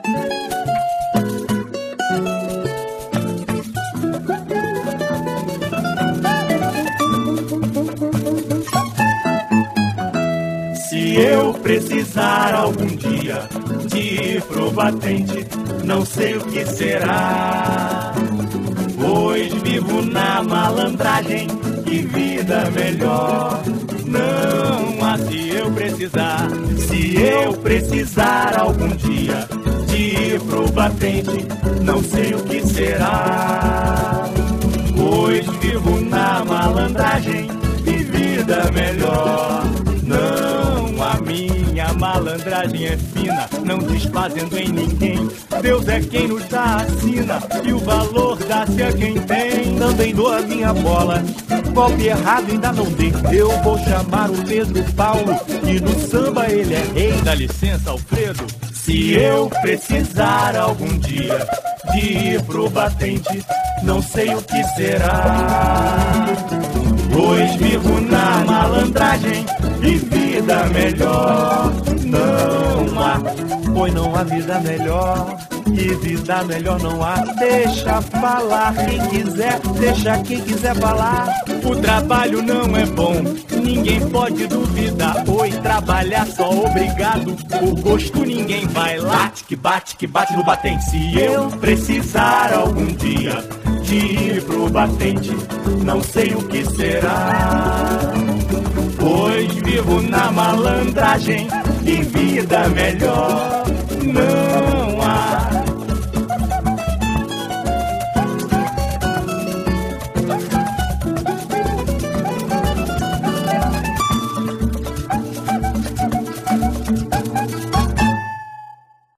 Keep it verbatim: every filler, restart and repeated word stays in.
Se eu precisar algum dia de ir pro batente, não sei o que será, pois vivo na malandragem, que vida melhor não há. Se eu precisar, se eu precisar algum dia de ir pro batente, não sei o que será, pois vivo na malandragem, que vida melhor não há. Minha malandragem é fina, não desfazendo em ninguém. Deus é quem nos dá a sina, e o valor dá-se a quem tem. Também dou a minha bola, golpe errado ainda não dei. Eu vou chamar o Pedro Paulo, e no samba ele é rei. Dá licença, Alfredo. Se eu precisar algum dia de ir pro batente, não sei o que será, pois vivo na malandragem, e vida melhor não há. Pois não há vida melhor, e vida melhor não há. Deixa falar quem quiser, deixa quem quiser falar. O trabalho não é bom, ninguém pode duvidar. Oi, trabalhar só obrigado, o gosto ninguém vai lá. Bate que bate que bate no batente. Se eu precisar algum dia de ir pro batente, não sei o que será, pois vivo na malandragem, e vida melhor não